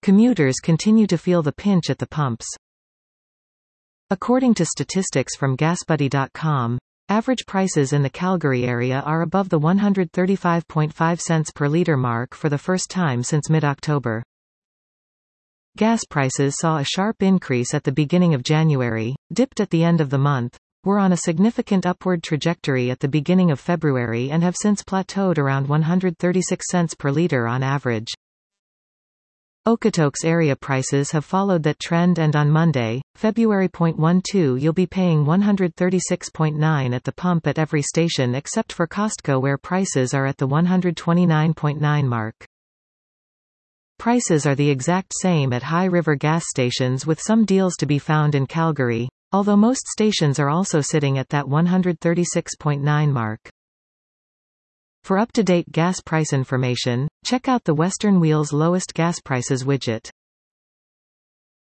Commuters continue to feel the pinch at the pumps. According to statistics from GasBuddy.com, average prices in the Calgary area are above the 135.5 cents per litre mark for the first time since mid-October. Gas prices saw a sharp increase at the beginning of January, dipped at the end of the month, were on a significant upward trajectory at the beginning of February and have since plateaued around 136 cents per litre on average. Okotoks area prices have followed that trend, and on Monday, February 12, you'll be paying $136.9 at the pump at every station except for Costco, where prices are at the $129.9 mark. Prices are the exact same at High River gas stations, with some deals to be found in Calgary, although most stations are also sitting at that $136.9 mark. For up-to-date gas price information, check out the Western Wheels Lowest Gas Prices widget.